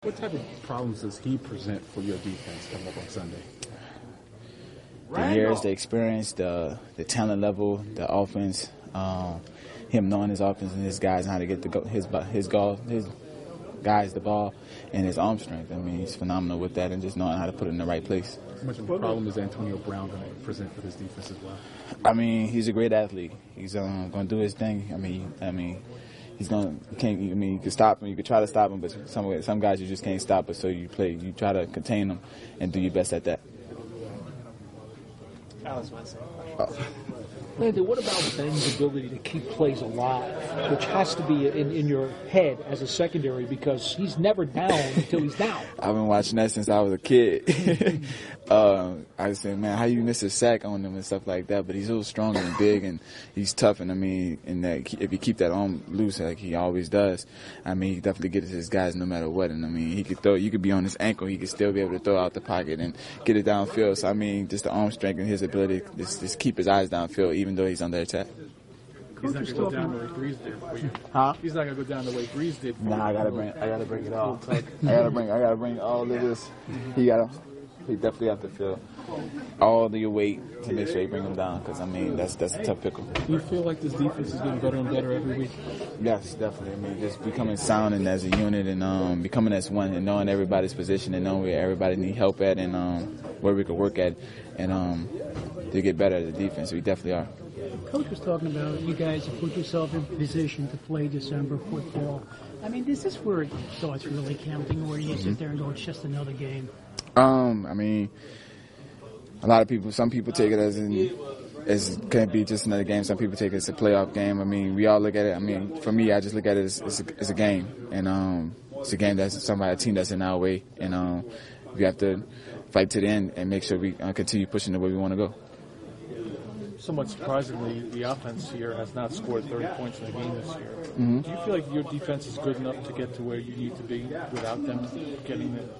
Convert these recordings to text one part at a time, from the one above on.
What type of problems does he present for your defense coming up on Sunday? The years, the experience, the talent level, the offense, him knowing his offense and his guys and how to get his guys the ball, and his arm strength. I mean, he's phenomenal with that and just knowing how to put it in the right place. How much of a problem is Antonio Brown going to present for this defense as well? I mean, he's a great athlete. He's going to do his thing. I mean, he's going to. You can stop him. You can try to stop him, but some guys you just can't stop. But so you try to contain them and do your best at that. Alex Watson. Landon, what about Ben's ability to keep plays alive, which has to be in your head as a secondary because he's never down until he's down? I've been watching that since I was a kid. I said, man, how you miss a sack on him and stuff like that? But he's so strong and big, and he's tough. And I mean, if you keep that arm loose like he always does, I mean, he definitely gets his guys no matter what. And I mean, he could throw. You could be on his ankle, he could still be able to throw out the pocket and get it downfield. So I mean, just the arm strength and his ability to just keep his eyes downfield, even though he's under attack. He's not going to go down the way Breeze did for you. Huh? He's not going to go down the way Breeze did for you. Nah, I gotta bring it all. I gotta bring all of this. He definitely have to feel all of your weight to make sure you bring him down. Because I mean, that's a tough pickle. Do you feel like this defense is getting better and better every week? Yes, definitely. I mean, just becoming sound and as a unit and becoming as one and knowing everybody's position and knowing where everybody need help at and where we could work at and to get better at the defense. We definitely are. Coach was talking about you guys have put yourself in position to play December football. I mean, is this where it starts really counting, or do you sit there and go, it's just another game? I mean, some people take it as can be just another game. Some people take it as a playoff game. I mean, we all look at it. I mean, for me, I just look at it as a game, and it's a game that's a team that's in our way, and we have to fight to the end and make sure we continue pushing the way we want to go. Somewhat surprisingly, the offense here has not scored 30 points in the game this year. Mm-hmm. Do you feel like your defense is good enough to get to where you need to be without them getting it?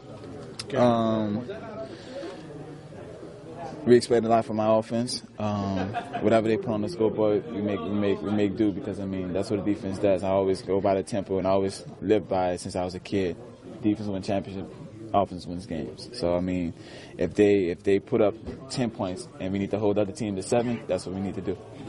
We expect a lot from our offense. Whatever they put on the scoreboard, we make do because I mean that's what the defense does. I always go by the tempo and I always lived by it since I was a kid. Defense wins championship, offense wins games. So I mean, if they put up 10 points and we need to hold the other team to 7, that's what we need to do.